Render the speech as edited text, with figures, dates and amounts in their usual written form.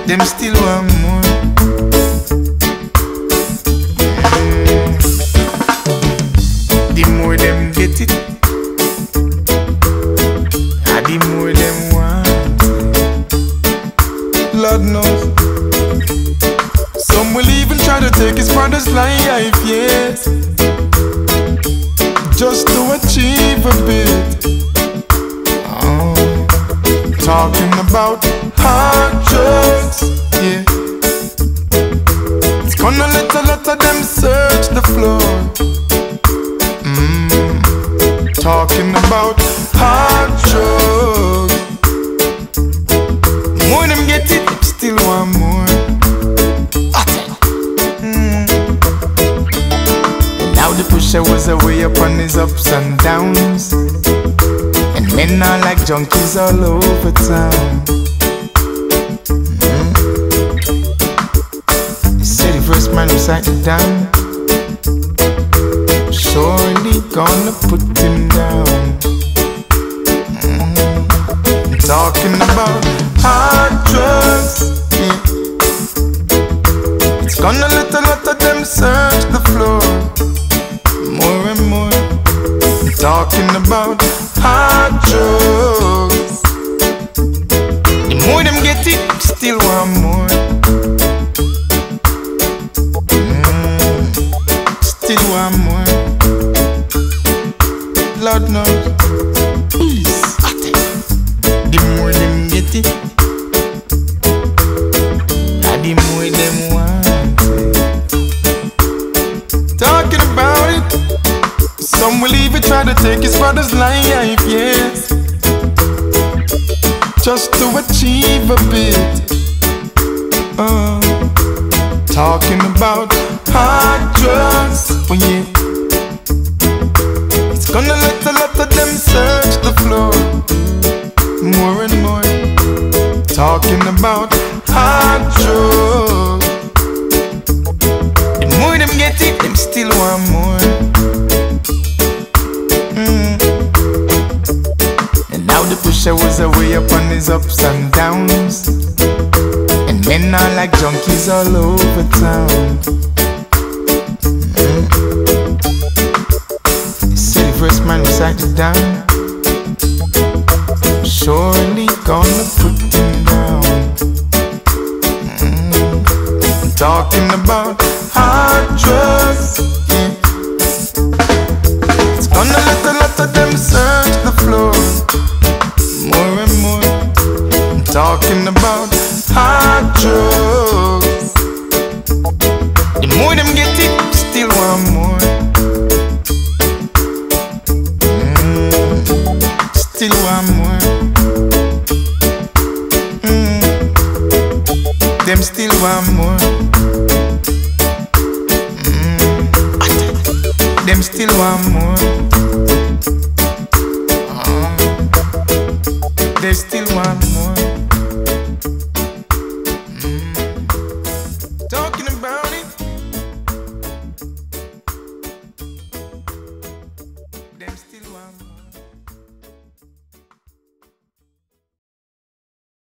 them still want more. The more them get it, the more them want it. Lord knows. Some will even try to take his father's life, yes, just to achieve a bit. Talking about hard drugs, yeah. It's gonna let a lot of them search the floor. Talking about hard drugs. More them get it, still want more. Now the pusher was away upon his ups and downs, and men are like junkies all over town. He said the first man who signed it down, surely gonna put him down. Talking about hard drugs, yeah. It's gonna let a lot of them search the floor. More and more. Talking about hard drugs. The more them get it, still want more. Still want more. Lord knows. The more them get it, the more them want it. Talking about it. Some will even try to take his father's life, yes, just to achieve a bit. Talking about hard drugs, oh yeah. It's gonna let a lot of them search the floor. More and more. Talking about hard drugs. The more them get it, them still want more. Now the pusher was away upon his ups and downs, and men are like junkies all over town. He said the first man who signed it down, surely gonna put him down. Talking about hard drugs, yeah. It's gonna let a lot of them search the floor. More and more. Talking about hard drugs. The more them get it, still want more. Still want more. Them still want more. Them still want more.